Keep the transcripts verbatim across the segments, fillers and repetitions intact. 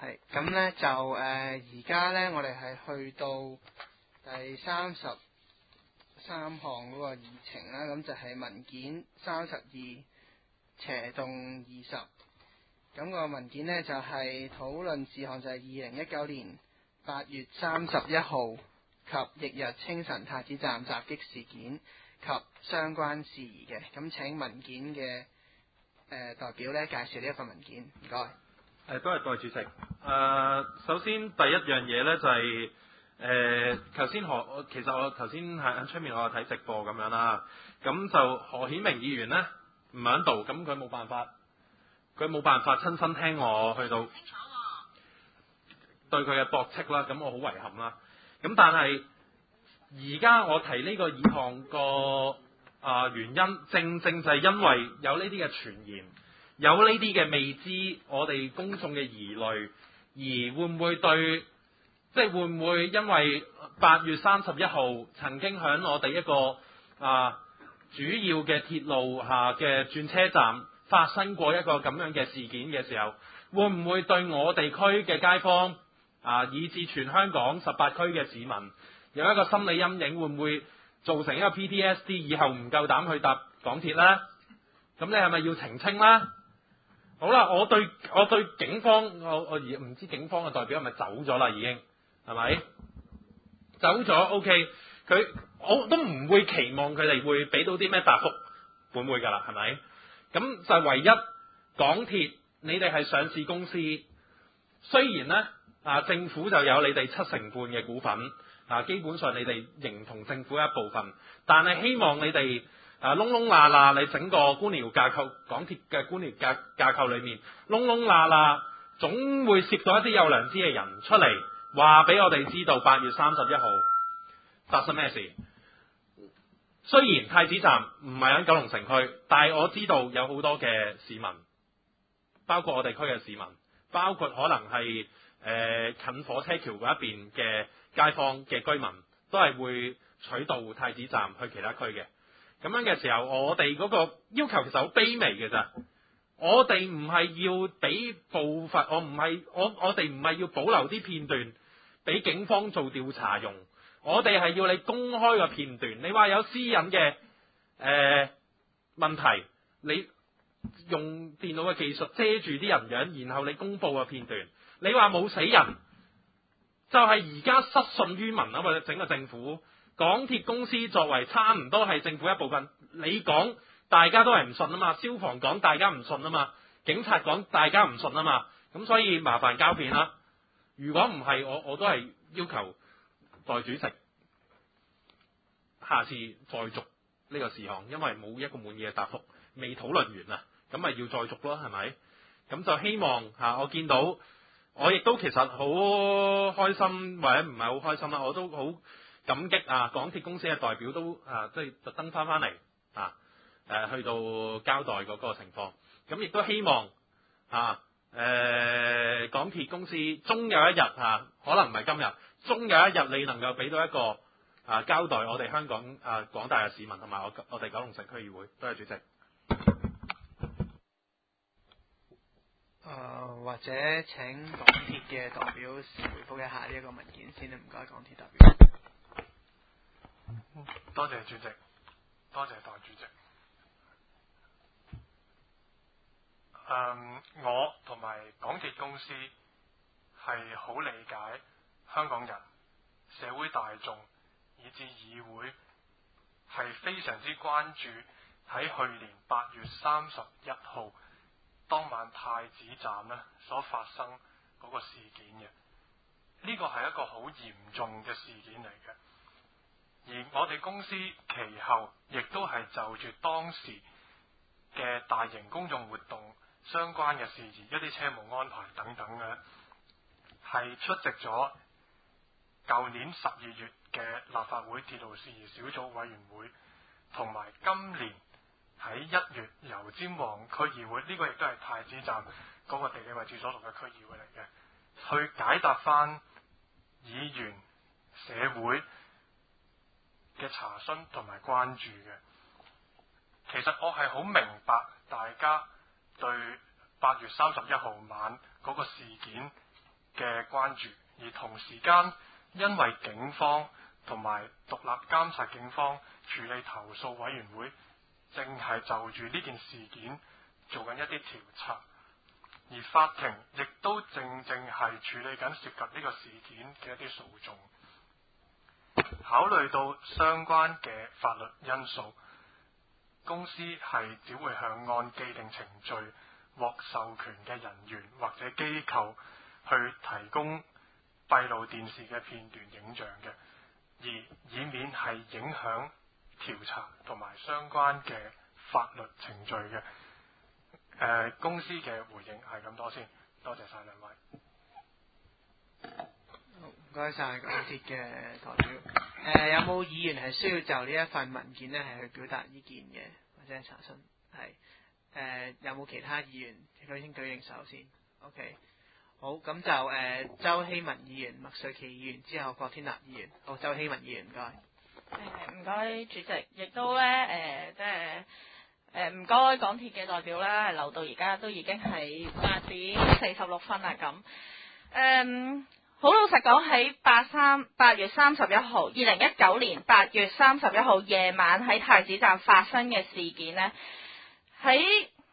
係咁咧就誒而家咧我哋係去到第三十三項嗰個議程啦，咁就係文件三十二斜動二十，咁個文件呢，就係、是、討論事項就係二零一九年八月三十一號及翌日清晨太子站襲擊事件及相關事宜嘅，咁請文件嘅誒、呃、代表咧介紹呢一份文件，唔該。 誒，多謝代主席。誒、呃，首先第一樣嘢咧就係、是、誒，頭、呃、先何，其實我頭先喺喺出面我睇直播咁樣啦，咁就何顯明議員咧唔喺度，咁佢冇辦法，佢冇辦法親身聽我去到對佢嘅駁斥啦，咁我好遺憾啦。咁但係而家我提呢個議項個啊原因，正正就係因為有呢啲嘅傳言。有呢啲嘅未知，我哋公眾嘅疑慮，而會唔會對，即係會唔會因為八月三十一號曾經喺我哋一個啊主要嘅鐵路下嘅轉車站發生過一個咁樣嘅事件嘅時候，會唔會對我哋區嘅街坊啊，以至全香港十八區嘅市民有一個心理陰影？會唔會造成一個 P T S D， 以後唔夠膽去搭港鐵呢？咁你係咪要澄清呢？好啦，我對我對警方，我我而唔知警方嘅代表係咪走咗啦，已經係咪走咗 ？OK， 佢我都唔會期望佢哋會俾到啲咩答覆，會唔會㗎啦？係咪？咁就唯一港鐵，你哋係上市公司，雖然呢啊政府就有你哋七成半嘅股份，啊基本上你哋認同政府一部分，但係希望你哋。啊窿窿罅罅，你整個官僚架構，港鐵嘅官僚架架構裏面窿窿罅罅，總會攝到一啲有良知嘅人出嚟，話俾我哋知道八月三十一號發生咩事。雖然太子站唔係喺九龍城區，但係我知道有好多嘅市民，包括我哋區嘅市民，包括可能係誒、呃、近火車橋嗰一邊嘅街坊嘅居民，都係會取道太子站去其他區嘅。咁樣嘅時候，我哋嗰個要求其實好卑微嘅咋。我哋唔係要俾部分，我唔係我我哋唔係要保留啲片段俾警方做調查用。我哋係要你公開個片段。你話有私隱嘅誒問題，你用電腦嘅技術遮住啲人樣，然後你公佈個片段。你話冇死人，就係而家失信於民啊！或者整個政府。港鐵公司作為差唔多係政府一部分，你講大家都係唔信啊嘛，消防講大家唔信啊嘛，警察講大家唔信啊嘛，咁所以麻煩交片啦。如果唔係，我我都係要求代主席下次再續呢個事項，因為冇一個滿意嘅答覆，未討論完啊，咁咪要再續咯，係咪？咁就希望嚇、啊、我見到，我亦都其實好開心，或者唔係好開心啦，我都好感激啊！港鐵公司嘅代表都啊，即係特登翻翻嚟啊，誒、啊、去到交代嗰個情況。咁亦都希望啊，誒、呃、港鐵公司終有一日啊，可能唔係今日，終有一日你能夠俾到一個啊交代我哋香港啊廣大嘅市民同埋我我哋九龍城區議會。多謝主席。誒、 呃、或者請港鐵嘅代表回覆一下呢一個文件先啦，唔該港鐵代表。 多謝主席，多謝代主席。嗯，我同埋港鐵公司係好理解香港人、社會大眾以至議會係非常之關注喺去年八月三十一號當晚太子站呢所發生嗰個事件嘅。呢個係一個好嚴重嘅事件嚟嘅。而我哋公司其後亦都係就住當時嘅大型公眾活動相關嘅事宜，一啲車務安排等等嘅，係出席咗舊年十二月嘅立法會鐵路事宜小組委員會，同埋今年喺一月油尖旺區議會，呢、這個亦都係太子站嗰個地理位置所屬嘅區議會嚟嘅，去解答翻議員社會嘅查詢同埋關注嘅。其實我係好明白大家對八月三十一號晚嗰個事件嘅關注，而同時間因為警方同埋獨立監察警方處理投訴委員會正係就住呢件事件做緊一啲調查，而法庭亦都正正係處理緊涉及呢個事件嘅一啲訴訟。考慮到相關嘅法律因素，公司係只會向按既定程序獲授權嘅人員或者機構去提供閉路電視嘅片段影像嘅，而以免係影響調查同埋相關嘅法律程序嘅。誒、呃，公司嘅回應係咁多先，多謝晒兩位。 唔該晒港鐵嘅代表。誒、呃，有冇議員係需要就呢一份文件呢係去表達意見嘅，或者係查詢？係誒、呃，有冇其他議員舉先舉定手先 ？OK， 好，咁就誒、呃，周希文議員、麥瑞琪議員之後，郭天立議員。好，周希文議員唔該。 誒唔該主席，亦都咧誒，即係誒唔該港鐵嘅代表啦，留到而家都已經係八點四十六分啦咁。誒好老實講，喺八三八月三十一號，二零一九年八月三十一號夜晚喺太子站發生嘅事件呢，喺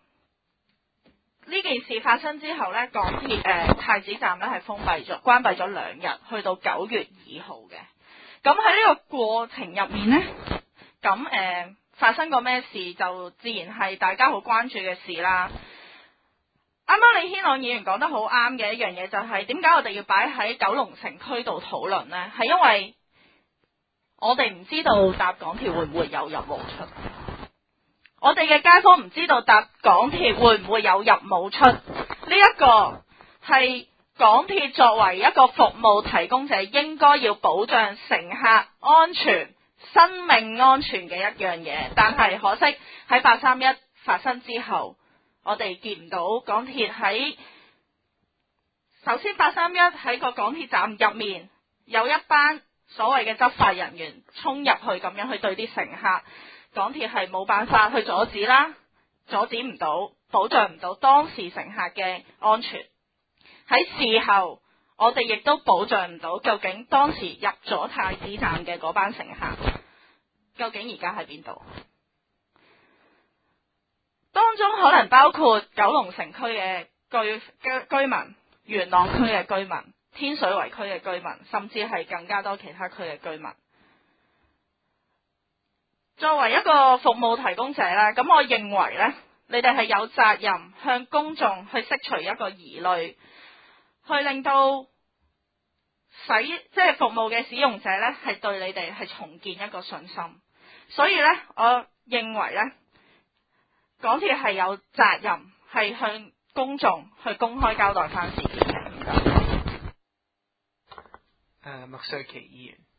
呢件事發生之後呢，港鐵誒、呃、太子站呢係封閉咗、關閉咗兩日，去到九月二號嘅。咁喺呢個過程入面呢，咁誒、呃、發生過咩事就自然係大家好關注嘅事啦。啱啱李軒朗議員講得好啱嘅一樣嘢就係點解我哋要擺喺九龍城區度討論呢？係因為我哋唔知道搭港鐵會唔會有入冇出，我哋嘅街坊唔知道搭港鐵會唔會有入冇出，呢一個係港鐵作為一個服務提供者應該要保障乘客安全、生命安全嘅一樣嘢，但係可惜喺八三一發生之後，我哋見唔到港鐵喺首先八三一喺個港鐵站入面有一班所謂嘅執法人員衝入去咁樣去對啲乘客，港鐵係冇辦法去阻止啦，阻止唔到，保障唔到當時乘客嘅安全。喺事後我哋亦都保障唔到究竟當時入咗太子站嘅嗰班乘客究竟而家喺邊度。當中可能包括九龍城區嘅居居居民、元朗區嘅居民、天水圍區嘅居民，甚至係更加多其他區嘅居民。作為一個服務提供者呢，咁我認為呢，你哋係有責任向公眾去釋除一個疑慮，去令到使即係服務嘅使用者呢係對你哋係重建一個信心。所以呢，我認為呢，港鐵係有責任係向公眾去公開交代翻事件嘅。唔該。 誒，麥瑞琪議員。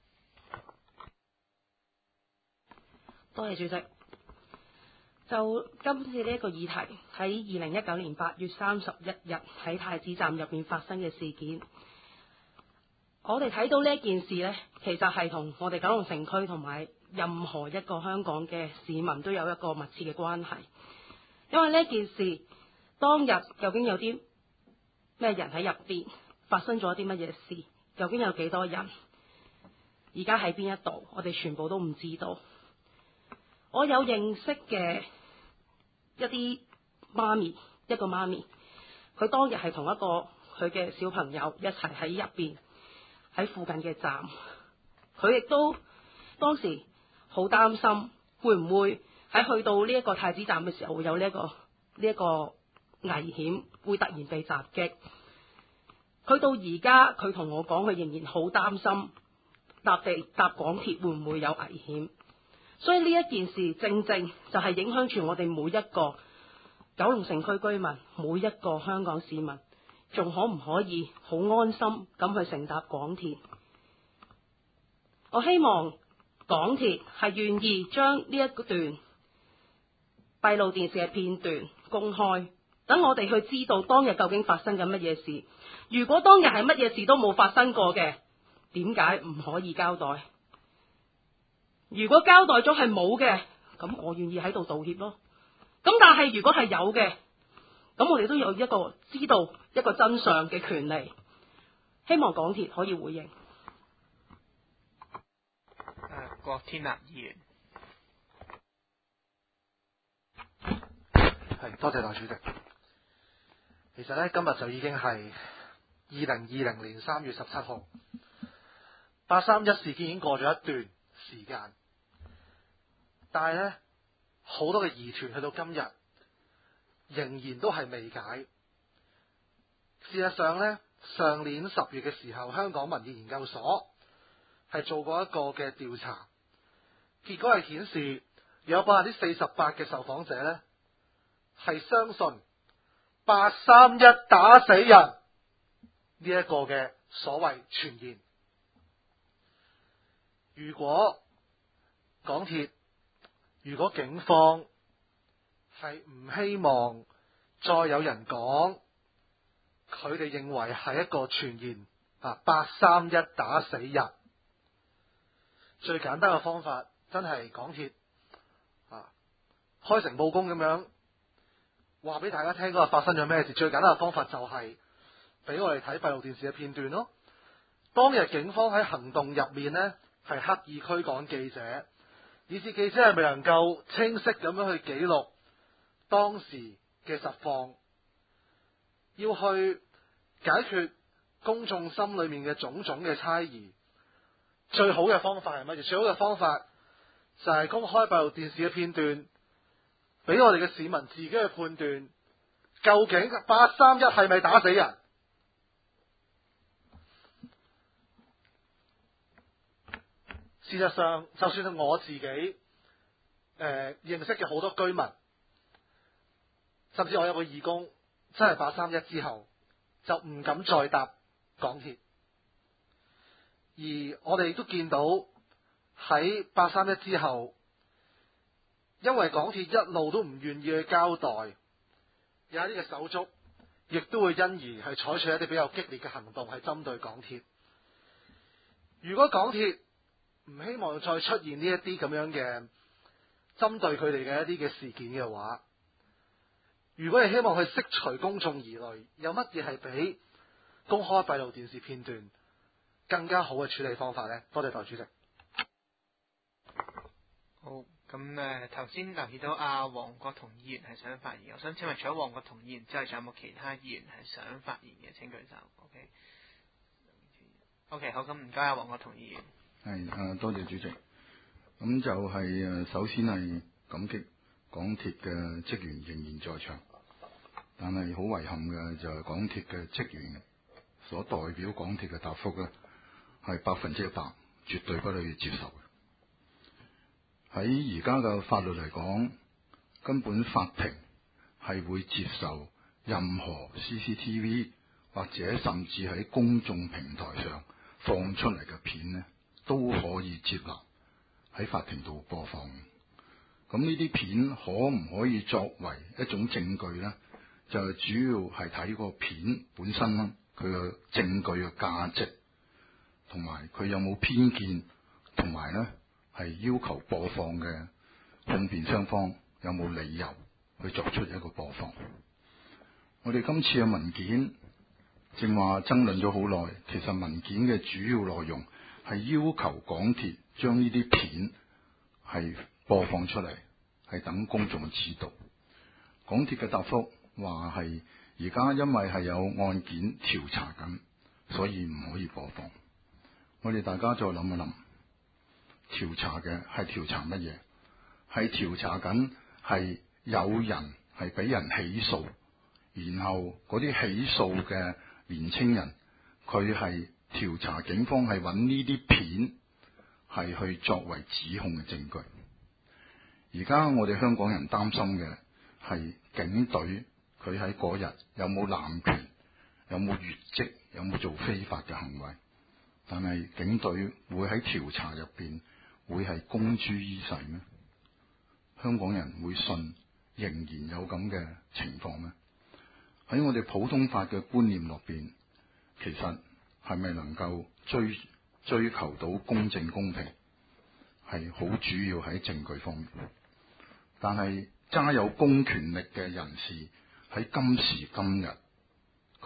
多謝主席。就今次呢一個議題，喺二零一九年八月三十一日喺太子站入面發生嘅事件，我哋睇到呢一件事呢，其實係同我哋九龍城區同埋任何一個香港嘅市民都有一個密切嘅關係。因為呢件事當日究竟有啲咩人喺入邊，發生咗啲乜嘢事，究竟有幾多人，而家喺邊一度，我哋全部都唔知道。我有認識嘅一啲媽咪，一個媽咪，佢當日係同一個佢嘅小朋友一齊喺入邊，喺附近嘅站，佢亦都當時好擔心會唔會喺去到呢一個太子站嘅時候會有呢一個呢一個危險，會突然被襲擊。佢到而家佢同我講，佢仍然好擔心搭地搭港鐵會唔會有危險。所以呢一件事正正就係影響住我哋每一個九龍城區居民，每一個香港市民，仲可唔可以好安心咁去乘搭港鐵？我希望港鐵係願意將呢一段閉路電視嘅片段公開，等我哋去知道當日究竟發生緊乜嘢事。如果當日係乜嘢事都冇發生過嘅，點解唔可以交代？如果交代咗係冇嘅，咁我願意喺度道歉咯。咁但係如果係有嘅，咁我哋都有一個知道一個真相嘅權利。 希望港鐵可以回應。 誒，郭天立議員。 係，多謝代主席。其實咧，今日就已經係二零二零年三月十七號，八三一事件已經過咗一段時間，但係咧，好多嘅疑團去到今日，仍然都係未解。事實上咧，上年十月嘅時候，香港民意研究所係做過一個嘅調查，結果係顯示有百分之四十八嘅受訪者咧係相信八三一打死人呢一個嘅所謂傳言。如果港鐵，如果警方係唔希望再有人講，佢哋認為係一個傳言啊，八三一打死人，最簡單嘅方法真係港鐵啊開誠佈公咁樣話俾大家聽嗰日發生咗咩事。最簡單嘅方法就係俾我哋睇閉路電視嘅片段咯。當日警方喺行動入面呢，係刻意驅趕記者，以致記者係未能夠清晰咁樣去記錄當時嘅實況，要去解決公眾心裏面嘅種種嘅猜疑。最好嘅方法係乜嘢？最好嘅方法就係公開閉路電視嘅片段，俾我哋嘅市民自己去判斷，究竟八三一係咪打死人？事實上，就算係我自己誒、呃、認識嘅好多居民，甚至我有個義工，真係八三一之後就唔敢再搭港鐵。而我哋亦都見到喺八三一之後，因為港鐵一路都唔願意去交代，有一啲嘅手足亦都會因而係採取一啲比較激烈嘅行動，係針對港鐵。如果港鐵唔希望再出現呢一啲咁樣嘅針對佢哋嘅一啲嘅事件嘅話，如果係希望去釋除公眾疑慮，有乜嘢係比公開閉路電視片段更加好嘅處理方法呢？多謝代主席。 好，咁誒頭先留意到阿黃國同議員係想發言，我想請問除咗黃國同議員之外，仲有冇其他議員係想發言嘅？請舉手。OK，OK，、OK? OK， 好，咁唔該阿黃國同議員。 係誒，多謝主席。咁就係誒，首先係感激港鐵嘅職員仍然在場，但係好遺憾嘅就係港鐵嘅職員所代表港鐵嘅答覆咧，係百分之一百絕對不可以接受嘅。喺而家嘅法律嚟講，根本法庭係會接受任何 C C T V 或者甚至喺公眾平台上放出嚟嘅片呢，都可以接納喺法庭度播放。咁呢啲片可唔可以作為一種證據呢？就係主要係睇個片本身啦，佢嘅證據嘅價值，同埋佢有冇偏見，同埋呢係要求播放嘅控辯雙方有冇理由去作出一個播放。我哋今次嘅文件正話爭論咗好耐，其實文件嘅主要內容係要求港鐵將呢啲片係播放出嚟，係等公眾知道。港鐵嘅答覆話係而家因為係有案件調查緊，所以唔可以播放。我哋大家再諗一諗，調查嘅係調查乜嘢？係調查緊係有人係俾人起訴，然後嗰啲起訴嘅年青人，佢係調查警方係揾呢啲片係去作為指控嘅證據。而家我哋香港人擔心嘅係警隊佢喺嗰日有冇濫權，有冇越職，有冇做非法嘅行為。但係警隊會喺調查入邊會係公諸於世咩？香港人會信仍然有咁嘅情況咩？喺我哋普通法嘅觀念落邊，其實係咪能夠追追求到公正公平，係好主要喺證據方面。但係揸有公權力嘅人士喺今時今日，佢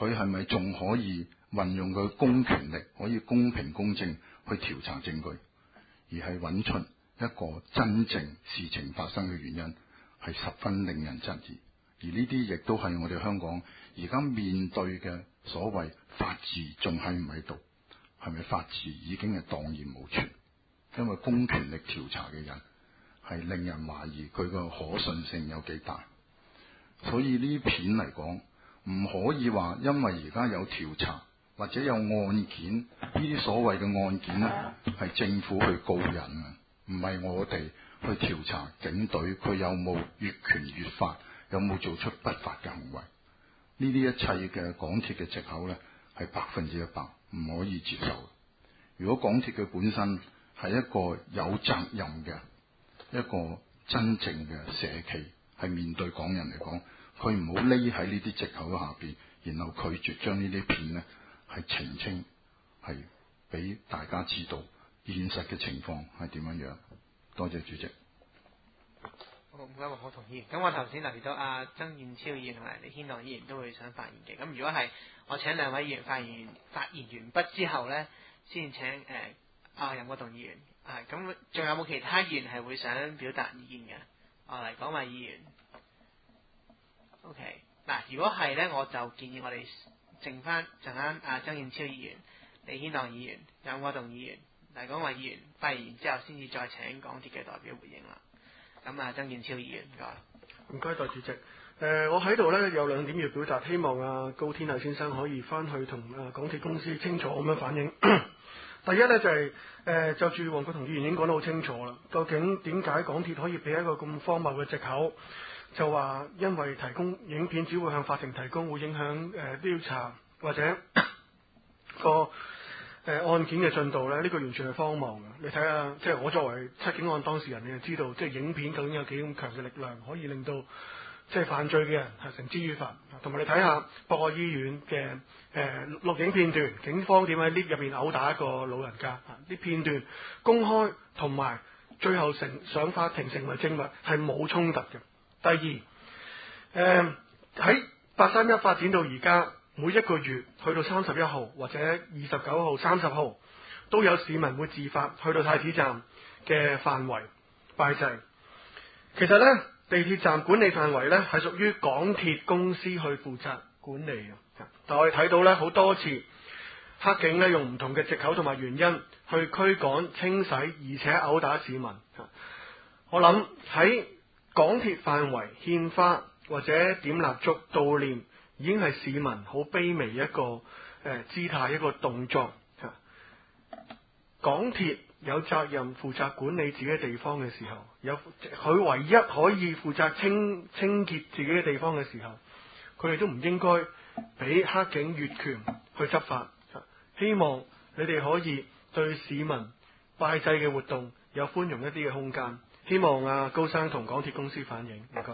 佢係咪仲可以運用佢公權力，可以公平公正去調查證據，而係揾出一個真正事情發生嘅原因，係十分令人質疑。而呢啲亦都係我哋香港而家面對嘅所謂法治仲喺唔喺度？係咪法治已經係蕩然無存？因為公權力調查嘅人係令人懷疑佢個可信性有幾大。所以呢片嚟講，唔可以話因為而家有調查或者有案件，呢啲所謂嘅案件呢係政府去告人啊，唔係我哋去調查警隊佢有冇越權越法，有冇做出不法嘅行為。呢啲一切嘅港鐵嘅藉口呢，係百分之一百唔可以接受嘅。如果港鐵佢本身係一個有責任嘅一個真正嘅社企，係面對港人嚟講，佢唔好匿喺呢啲藉口下邊，然後拒絕將呢啲片呢係澄清，係俾大家知道現實嘅情況係點樣樣。多謝主席。 好，唔該，黃國同議員。咁我頭先留意到阿曾健超議員同埋李天朗議員都會想發言嘅。咁如果係我請兩位議員發言發言完畢之後呢，先請誒啊任國同議員。係咁，仲有冇其他議員係會想表達意見嘅？我嚟講埋議員。OK， 嗱，如果係呢，我就建議我哋剩翻陣間阿曾健超議員、李天朗議員、任國同議員嚟講埋議員發言完之後，先至再請港鐵嘅代表回應啦。咁啊，曾健超議員，唔該。 唔該，代主席。誒、呃，我喺度呢，有兩點要表達，希望啊高天毅先生可以翻去同啊港鐵公司清楚咁樣反映。第一呢，就係、是、誒、呃、就住黃國同議員已經講得好清楚啦。究竟點解港鐵可以俾一個咁荒謬嘅藉口，就話因為提供影片只會向法庭提供，會影響誒、呃、調查或者個誒、呃、案件嘅進度咧？呢、這個完全係荒謬嘅。你睇下，即係我作為七警案當事人，你就知道，即係影片究竟有幾咁強嘅力量，可以令到即係犯罪嘅人係繩之於法。同埋你睇下博愛醫院嘅誒錄影片段，警方點喺 lift 入邊毆打一個老人家，啲片段公開，同埋最後成上法庭成為證物係冇衝突嘅。第二，誒、呃、喺八三一發展到而家，每一個月去到三十一號或者二十九號、三十號，都有市民會自發去到太子站嘅範圍拜祭。其實呢，地鐵站管理範圍呢係屬於港鐵公司去負責管理嘅。但我哋睇到呢，好多次黑警呢用唔同嘅藉口同埋原因去驅趕、清洗，而且毆打市民。我諗喺港鐵範圍獻花或者點蠟燭悼念，已經係市民好卑微一個誒、呃、姿態，一個動作。港鐵有責任負責管理自己嘅地方嘅時候，有佢唯一可以負責清清潔自己嘅地方嘅時候，佢哋都唔應該俾黑警越權去執法。希望你哋可以對市民拜祭嘅活動有寬容一啲嘅空間。希望啊高生同港鐵公司反映，唔該。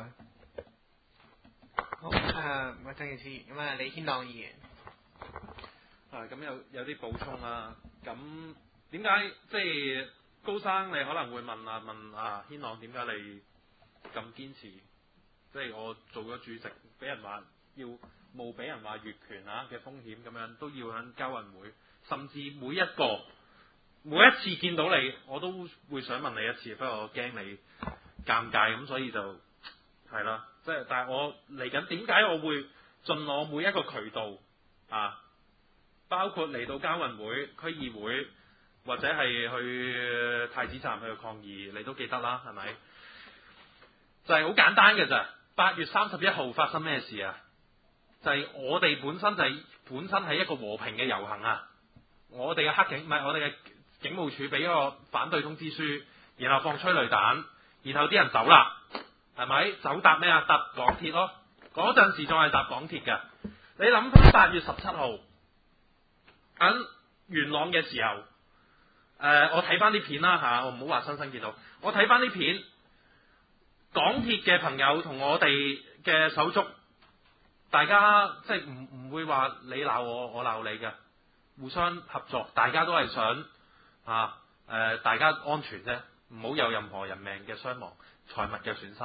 好，誒唔該曾健超議員，咁啊李天朗議員。 啊，咁有有啲補充啦。咁點解即係高生你可能會問啊問啊天朗點解你咁堅持？即係我做咗主席，俾人話要冒俾人話越權啊嘅風險咁樣，都要喺交運會，甚至每一個。每一次見到你，我都會想問你一次，不過我驚你尷尬，咁所以就係啦。即係，但係我嚟緊點解我會盡我每一個渠道啊，包括嚟到交運會、區議會或者係去太子站去抗議，你都記得啦，係咪？就係好簡單嘅咋。八月三十一號發生咩事啊？就係我哋本身就係本身係一個和平嘅遊行啊！我哋嘅黑警唔係我哋嘅。警務處俾個反對通知書，然後放催淚彈，然後啲人走啦，係咪？走搭咩啊？搭港鐵咯。嗰陣時仲係搭港鐵嘅。你諗翻八月十七號喺元朗嘅時候，誒、呃，我睇翻啲片啦嚇，我唔好話親身見到，我睇翻啲片，港鐵嘅朋友同我哋嘅手足，大家即係唔唔會話你鬧我，我鬧你嘅，互相合作，大家都係想。啊！誒、呃，大家安全啫，唔好有任何人命嘅傷亡、財物嘅損失。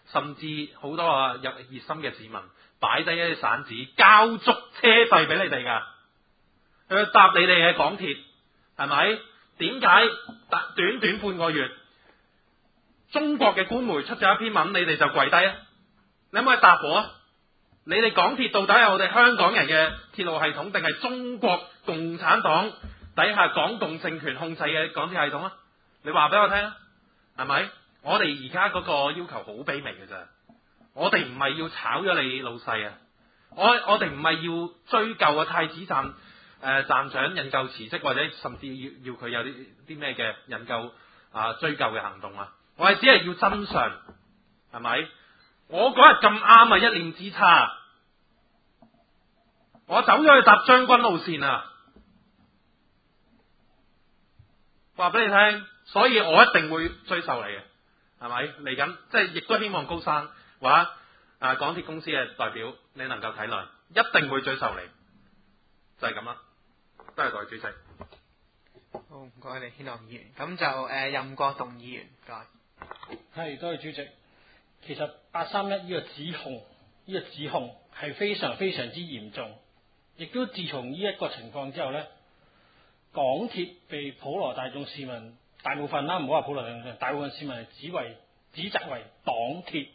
甚至好多啊有熱心嘅市民擺低一啲散紙，交足車費俾你哋㗎，去搭你哋嘅港鐵，係咪？點解短短半個月，中國嘅官媒出咗一篇文，你哋就跪低啊？你可唔可以答我啊？你哋港鐵到底係我哋香港人嘅鐵路系統，定係中國共產黨底下港共政權控制嘅港鐵系統啊？你話俾我聽啊，係咪？我哋而家嗰個要求好卑微嘅咋，我哋唔係要炒咗你老細啊，我我哋唔係要追究啊太子站誒、呃、站長引咎辭職，或者甚至要要佢有啲啲咩嘅引咎啊追究嘅行動啊，我係只係要真相，係咪？我嗰日咁啱啊，一念之差，我走咗去搭將軍路線啊，話俾你聽，所以我一定會追究你嘅，係咪？嚟緊即係亦都希望高生或者啊港鐵公司嘅代表，你能夠體諒，一定會追究你，就係咁啦。多謝代主席。 好，唔該你，軒樂議員。咁就誒、呃、任國棟議員，唔該。 係，多謝主席。其實八三一呢個指控，呢、這個指控係非常非常之嚴重，亦都自從呢一個情況之後呢，港鐵被普羅大眾市民大部分啦，唔好話普羅大眾，大部分市民係指為指責為黨鐵。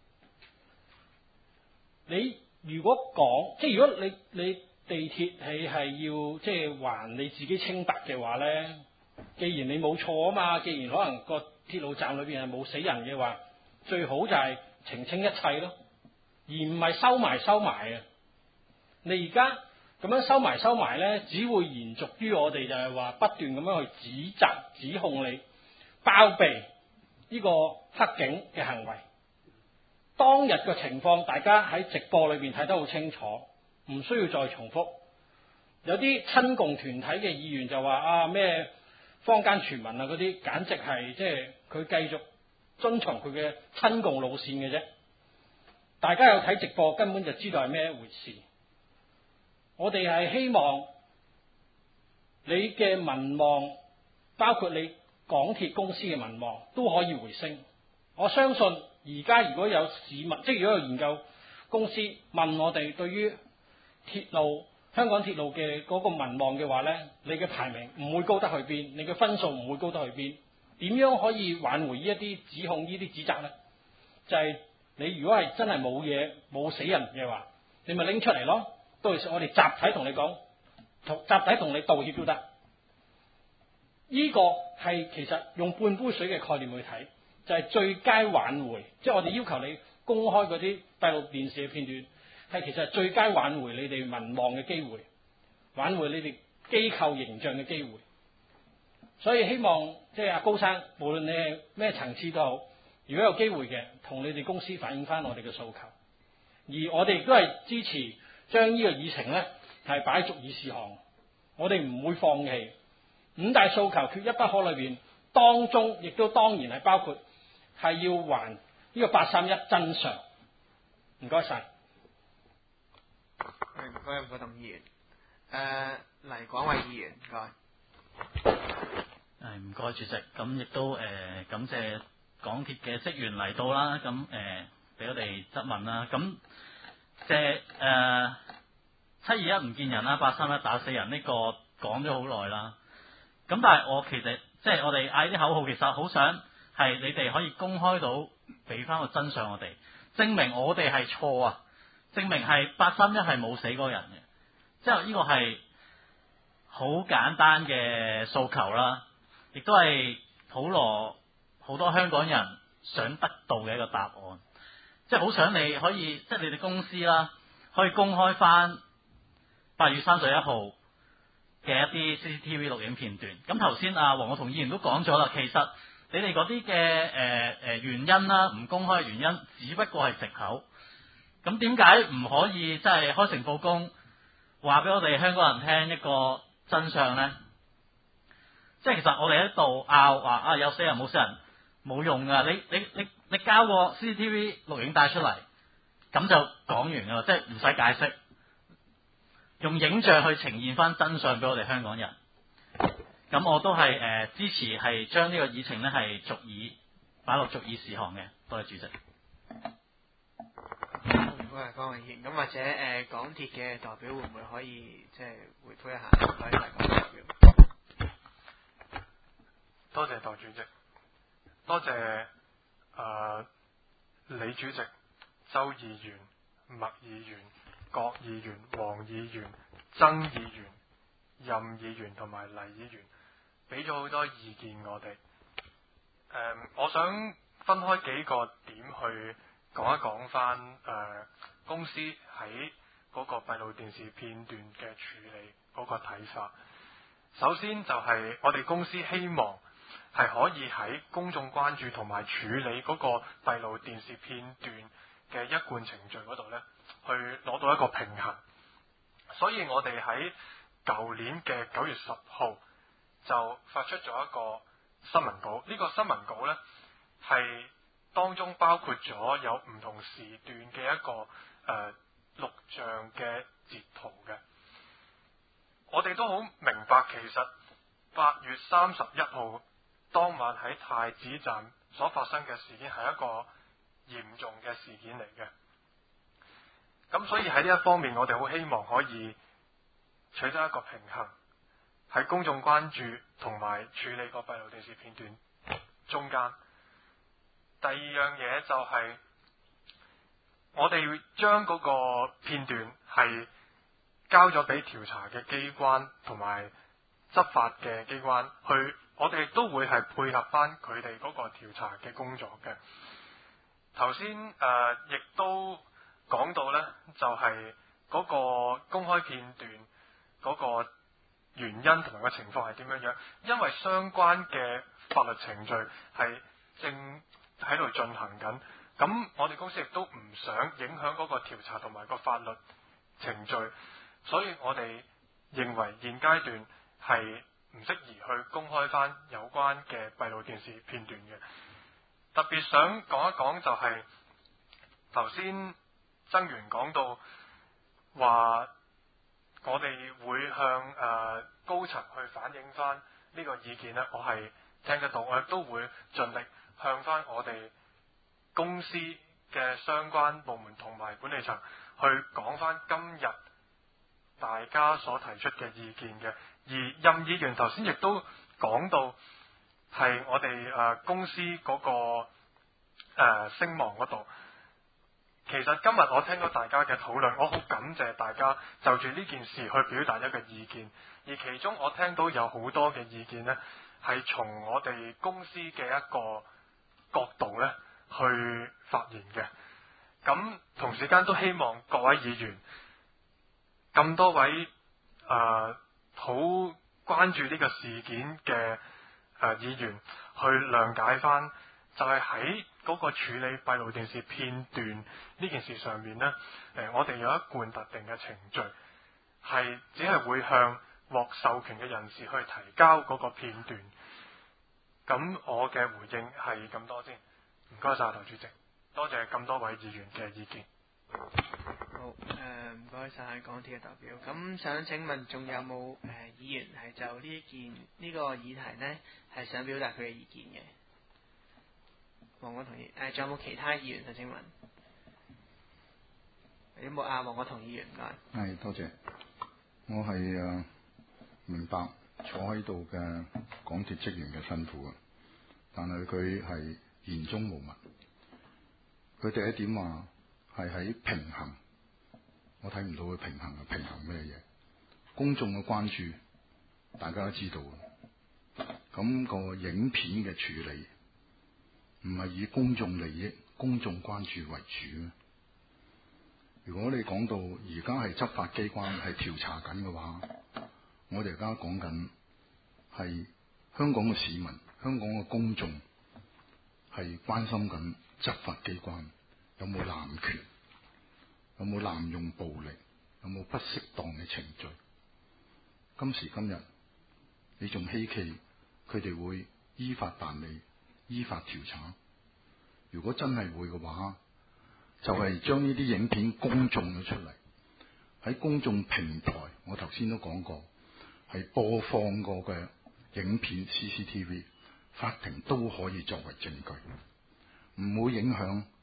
你如果講，即係如果你你地鐵係係要即係還你自己清白嘅話呢，既然你冇錯啊嘛，既然可能個鐵路站裏邊係冇死人嘅話，最好就係澄清一切咯，而唔係收埋收埋啊！你而家咁樣收埋收埋呢，只會延續於我哋就係話不斷咁樣去指責、指控你包庇呢個黑警嘅行為。當日嘅情況，大家喺直播裏邊睇得好清楚，唔需要再重複。有啲親共團體嘅議員就話啊咩坊間傳聞啊嗰啲，簡直係即係佢繼續遵從佢嘅親共路線嘅啫。大家有睇直播根本就知道係咩一回事。我哋係希望你嘅民望，包括你港鐵公司嘅民望都可以回升。我相信而家如果有市民，即係如果有研究公司問我哋對於鐵路香港鐵路嘅嗰個民望嘅話呢，你嘅排名唔會高得去邊，你嘅分數唔會高得去邊。點樣可以挽回呢一啲指控、呢啲指責呢？就係、是、你如果係真係冇嘢、冇死人嘅話，你咪拎出嚟咯。到時我哋集體同你講，同集體同你道歉都得。呢、這個係其實用半杯水嘅概念去睇，就係、是、最佳挽回。即、就、係、是、我哋要求你公開嗰啲閉路電視嘅片段，係其實係最佳挽回你哋民望嘅機會，挽回你哋機構形象嘅機會。所以希望即係阿高生，無論你係咩層次都好，如果有機會嘅，同你哋公司反映翻我哋嘅訴求，而我哋亦都係支持將呢個議程呢係擺喺逐議事項，我哋唔會放棄五大訴求缺一不可裏邊，當中亦都當然係包括係要還呢個八三一真相。唔該晒。 唔該，任國棟議員。誒，黎廣偉議員，唔該。 誒唔該主席，咁亦都誒、呃、感謝港鐵嘅職員嚟到啦，咁誒俾我哋質問啦，咁即係誒七二一唔見人啦，八三一打死人呢、這個講咗好耐啦，咁但係我其實即係我哋嗌啲口號，其實好想係你哋可以公開到俾翻個真相我哋，證明我哋係錯啊，證明係八三一係冇死過人嘅，即係呢個係好簡單嘅訴求啦。亦都係普羅好多香港人想得到嘅一個答案，即係好想你可以，即係你哋公司啦，可以公開翻八月三十一號嘅一啲 C C T V 錄影片段。咁頭先啊黃國同議員都講咗啦，其實你哋嗰啲嘅誒誒原因啦，唔公開嘅原因，只不過係藉口。咁點解唔可以即係開誠佈公，話俾我哋香港人聽一個真相呢？即係其實我哋喺度拗話啊有死人冇死人冇用噶，你你你你交個 C C T V 錄影帶出嚟，咁就講完噶啦，即係唔使解釋，用影像去呈現翻真相俾我哋香港人。咁我都係誒、呃、支持係將呢個議程咧係逐議擺落逐議事項嘅。多謝主席。 唔該，方偉賢。咁或者誒、呃、港鐵嘅代表會唔會可以即係回覆一下？唔該晒，港鐵代表。 多謝代主席，多謝誒、呃、李主席、周議員、麥議員、郭議員、黃議員、曾議員、任議員同埋黎議員，俾咗好多意見我哋。誒、呃，我想分開幾個點去講一講翻誒公司喺嗰個閉路電視片段嘅處理嗰個睇法。首先就係我哋公司希望係可以喺公眾關注同埋處理嗰個閉路電視片段嘅一貫程序嗰度呢，去攞到一個平衡。所以我哋喺舊年嘅九月十號就發出咗一個新聞稿。呢個新聞稿呢，係當中包括咗有唔同時段嘅一個誒、呃、錄像嘅截圖嘅。我哋都好明白，其實八月三十一號當晚喺太子站所發生嘅事件係一個嚴重嘅事件嚟嘅。咁所以喺呢一方面，我哋好希望可以取得一個平衡，喺公眾關注同埋處理個閉路電視片段中間。第二樣嘢就係、是、我哋將嗰個片段係交咗俾調查嘅機關同埋執法嘅機關去，我哋亦都會係配合翻佢哋嗰個調查嘅工作嘅。頭先誒亦都講到呢，就係、是、嗰個公開片段嗰個原因同埋個情況係點樣樣，因為相關嘅法律程序係正喺度進行緊，咁我哋公司亦都唔想影響嗰個調查同埋個法律程序，所以我哋認為現階段係唔適宜去公開翻有關嘅閉路電視片段嘅。特別想講一講就係頭先曾源講到話，我哋會向誒、呃、高層去反映翻呢個意見呢，我係聽得到，我亦都會盡力向翻我哋公司嘅相關部門同埋管理層去講翻今日大家所提出嘅意見嘅。而任議員頭先亦都講到係我哋誒、呃、公司嗰、那個誒、呃、聲望嗰度。其實今日我聽到大家嘅討論，我好感謝大家就住呢件事去表達一個意見。而其中我聽到有好多嘅意見呢，係從我哋公司嘅一個角度呢去發言嘅。咁同時間都希望各位議員，咁多位誒好、呃、關注呢個事件嘅誒、呃、議員去諒解翻，就係喺嗰個處理閉路電視片段呢件事上面呢，誒、呃、我哋有一貫特定嘅程序，係只係會向獲授權嘅人士去提交嗰個片段。咁我嘅回應係咁多先，唔該晒，代主席，多謝咁多位議員嘅意見。 好，誒唔該晒港鐵嘅代表。咁想請問，仲有冇誒、呃、議員係就呢件呢、這個議題呢係想表達佢嘅意見嘅？黃國同議誒，仲、呃、有冇其他議員想請問？有冇啊？黃國同議員，唔該。 係，多謝。我係誒明白坐喺度嘅港鐵職員嘅辛苦啊，但係佢係言中無物。佢第一點話係喺平衡，我睇唔到佢平衡啊！平衡咩嘢？公眾嘅關注大家都知道，咁個影片嘅處理唔係以公眾利益、公眾關注為主咩？如果你講到而家係執法機關係調查緊嘅話，我哋而家講緊係香港嘅市民、香港嘅公眾係關心緊執法機關有冇濫權，有冇濫用暴力，有冇不適當嘅程序。今時今日，你仲希冀佢哋會依法辦理、依法調查？如果真係會嘅話，就係將呢啲影片公眾咗出嚟，喺公眾平台，我頭先都講過，係播放過嘅影片 C C T V， 法庭都可以作為證據，唔會影響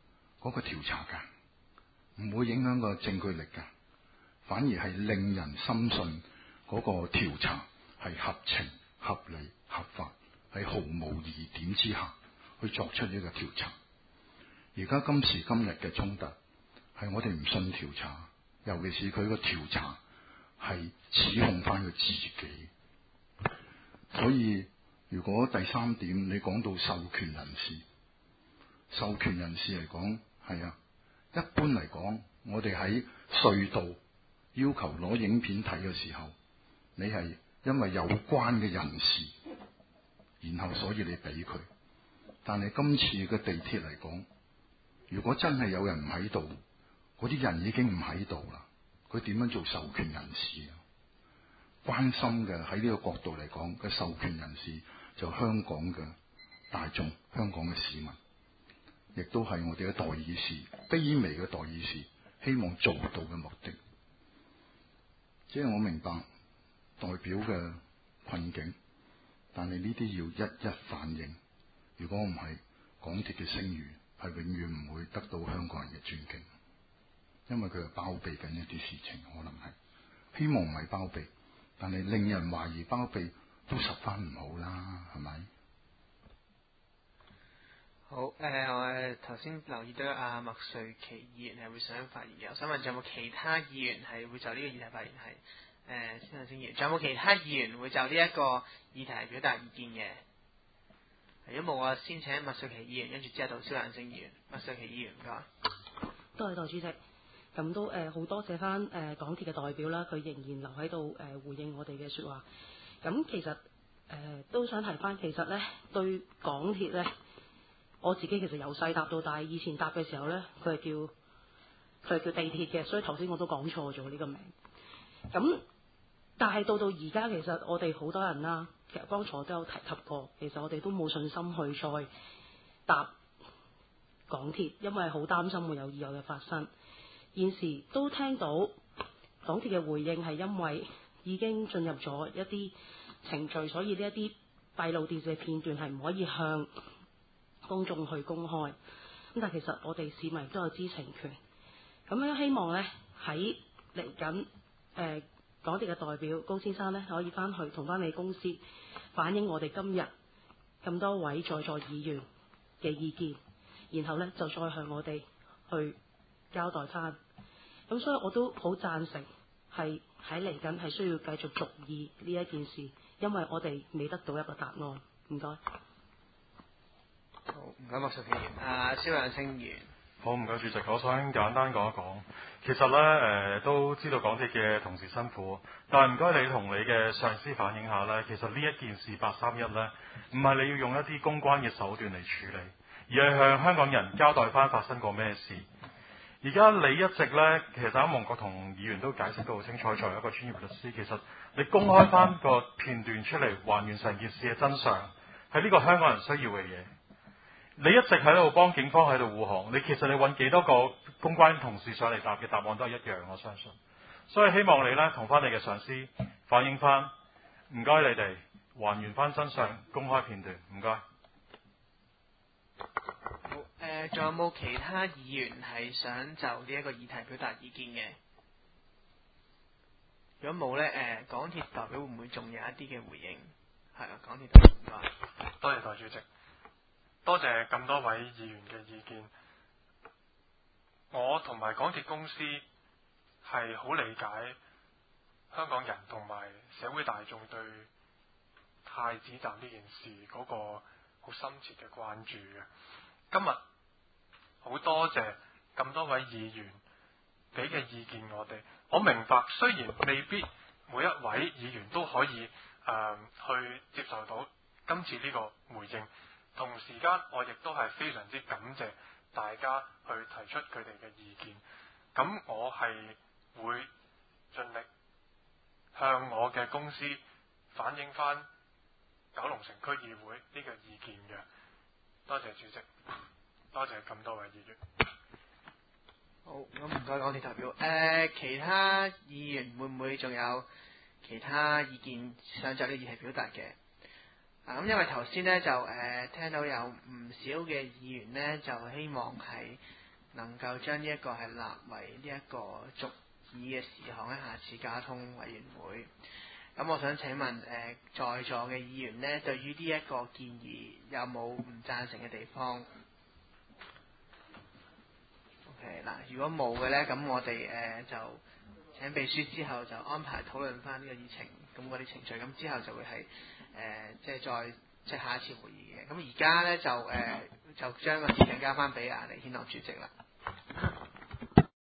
嗰個調查㗎，唔會影響個證據力㗎，反而係令人深信嗰個調查係合情、合理、合法，係毫無疑點之下去作出呢個調查。而家今時今日嘅衝突係我哋唔信調查，尤其是佢個調查係指控翻佢自己。所以如果第三點你講到授權人士，授權人士嚟講係啊，一般嚟講，我哋喺隧道要求攞影片睇嘅時候，你係因為有關嘅人士，然後所以你俾佢。但係今次嘅地鐵嚟講，如果真係有人唔喺度，嗰啲人已經唔喺度啦，佢點樣做授權人士啊？關心嘅喺呢個角度嚟講嘅授權人士就香港嘅大眾，香港嘅市民，亦都係我哋嘅代議士，卑微嘅代議士希望做到嘅目的。即係我明白代表嘅困境，但係呢啲要一一反映。如果唔係，港鐵嘅聲譽係永遠唔會得到香港人嘅尊敬，因為佢係包庇緊一啲事情，可能係希望唔係包庇，但係令人懷疑包庇都十分唔好啦，係咪？ 好，誒、呃，我頭先留意到阿麥瑞琪議員係會想發言嘅，我想問仲有冇其他議員係會就呢個議題發言？係誒，先生先議員，仲有冇其他議員會就呢一個議題表達意見嘅？如果冇啊，先請麥瑞琪議員，跟住之後到蕭亮星議員。麥瑞琪議員，唔該。 多謝代主席。咁都誒好多謝翻誒港鐵嘅代表啦，佢仍然留喺度誒回應我哋嘅説話。咁其實誒、呃、都想提翻，其實咧對港鐵咧。我自己其實由細搭到大，以前搭嘅時候呢，佢係叫佢係叫地鐵嘅，所以頭先我都講錯咗呢個名。咁但係到到而家，其實我哋好多人啦，其實剛才都有提及過，其實我哋都冇信心去再搭港鐵，因為好擔心會有意外嘅發生。現時都聽到港鐵嘅回應係因為已經進入咗一啲程序，所以呢一啲閉路電視嘅片段係唔可以向公眾去公開，咁但係其實我哋市民都有知情權，咁樣希望呢，喺嚟緊誒港鐵嘅代表高先生呢，可以翻去同翻你公司反映我哋今日咁多位在座議員嘅意見，然後呢，就再向我哋去交代翻。咁所以我都好贊成係喺嚟緊係需要繼續續議呢一件事，因為我哋未得到一個答案。唔該。 好，唔該，麥瑞琪議員。啊，蕭亮星議員。 好，唔該，主席，我想簡單講一講。其實咧，誒、呃、都知道港鐵嘅同事辛苦，但係唔該你同你嘅上司反映下咧，其實呢一件事八三一咧，唔係你要用一啲公關嘅手段嚟處理，而係向香港人交代翻發生過咩事。而家你一直咧，其實啱黃國同議員都解釋得好清楚，作為一個專業律師，其實你公開翻個片段出嚟，還原成件事嘅真相，係呢個香港人需要嘅嘢。你一直喺度幫警方喺度護航，你其實你揾幾多個公關同事上嚟答嘅答案都係一樣，我相信。所以希望你呢同翻你嘅上司反映翻，唔該你哋還原翻真相，公開片段，唔該。 好，誒、呃，仲有冇其他議員係想就呢一個議題表達意見嘅？如果冇呢，誒、呃，港鐵代表會唔會仲有一啲嘅回應？係啊，港鐵代表唔該。 多謝代主席。多謝咁多位議員嘅意見，我同埋港鐵公司係好理解香港人同埋社會大眾對太子站呢件事嗰個好深切嘅關注嘅。今日好多謝咁多位議員俾嘅意見我哋，我明白雖然未必每一位議員都可以誒、呃、去接受到今次呢個回應。同時間，我亦都係非常之感謝大家去提出佢哋嘅意見。咁我係會盡力向我嘅公司反映翻九龍城區議會呢個意見嘅。多謝主席，多謝咁多位議員。 好，咁唔該港鐵代表。誒、呃，其他議員會唔會仲有其他意見想就呢議題表達嘅？啊，咁因為頭先咧就誒、呃、聽到有唔少嘅議員咧就希望係能夠將呢一個係立為呢一個續議嘅事項咧，下次交通委員會。咁我想請問誒、呃、在座嘅議員呢，對於呢一個建議有冇唔贊成嘅地方？OK 嗱，如果冇嘅呢，咁我哋誒、呃、就請秘書之後就安排討論翻呢個議程，咁嗰啲程序，咁之後就會係誒、呃、即係再即係下一次會議嘅。咁而家呢，就誒、呃、就將個時間交翻俾阿黎軒樂主席啦。